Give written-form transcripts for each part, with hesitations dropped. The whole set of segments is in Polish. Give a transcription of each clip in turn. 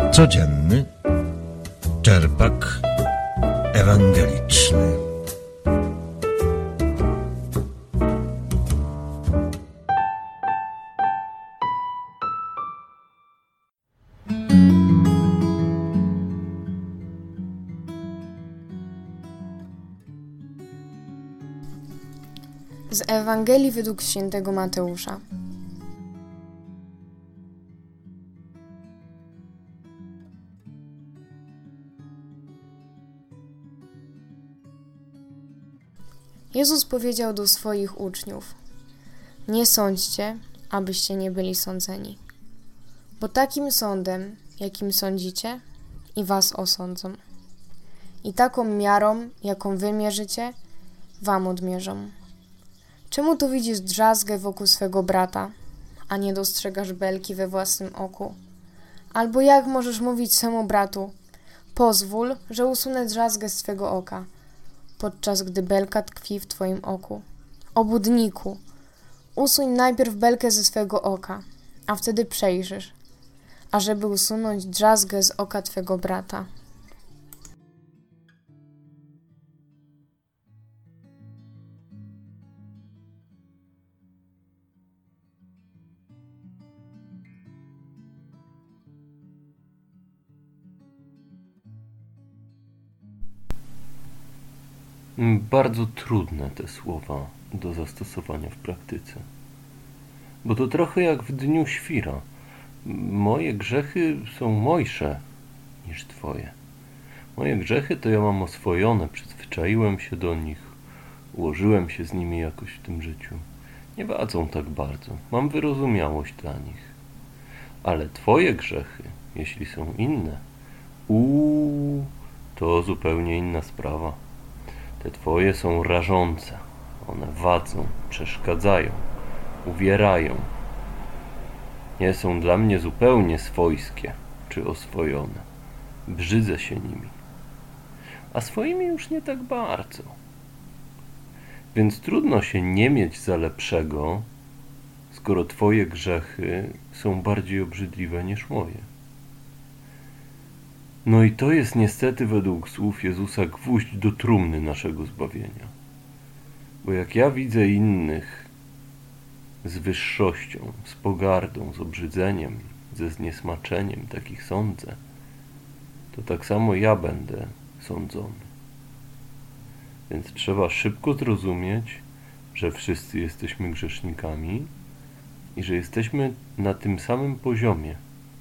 Codzienny czerpak ewangeliczny. Z Ewangelii według świętego Mateusza. Jezus powiedział do swoich uczniów: nie sądźcie, abyście nie byli sądzeni, bo takim sądem, jakim sądzicie, i was osądzą. I taką miarą, jaką wy mierzycie, wam odmierzą. Czemu tu widzisz drzazgę wokół swego brata, a nie dostrzegasz belki we własnym oku? Albo jak możesz mówić swemu bratu: pozwól, że usunę drzazgę z twego oka, podczas gdy belka tkwi w twoim oku? Obłudniku, usuń najpierw belkę ze swego oka, a wtedy przejrzysz, ażeby usunąć drzazgę z oka twego brata. Bardzo trudne te słowa do zastosowania w praktyce, bo to trochę jak w dniu świra. Moje grzechy są mojsze niż twoje. Moje grzechy to ja mam oswojone, przyzwyczaiłem się do nich, ułożyłem się z nimi jakoś w tym życiu. Nie wadzą tak bardzo, mam wyrozumiałość dla nich. Ale twoje grzechy, jeśli są inne, to zupełnie inna sprawa. Te twoje są rażące, one wadzą, przeszkadzają, uwierają. Nie są dla mnie zupełnie swojskie czy oswojone. Brzydzę się nimi, a swoimi już nie tak bardzo. Więc trudno się nie mieć za lepszego, skoro twoje grzechy są bardziej obrzydliwe niż moje. No i to jest niestety według słów Jezusa gwóźdź do trumny naszego zbawienia. Bo jak ja widzę innych z wyższością, z pogardą, z obrzydzeniem, ze zniesmaczeniem, takich sądzę, to tak samo ja będę sądzony. Więc trzeba szybko zrozumieć, że wszyscy jesteśmy grzesznikami i że jesteśmy na tym samym poziomie,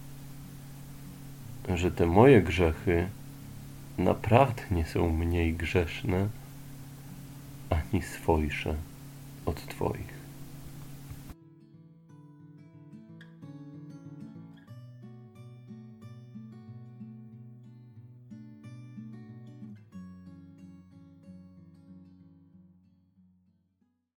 że te moje grzechy naprawdę nie są mniej grzeszne ani swojsze od twoich.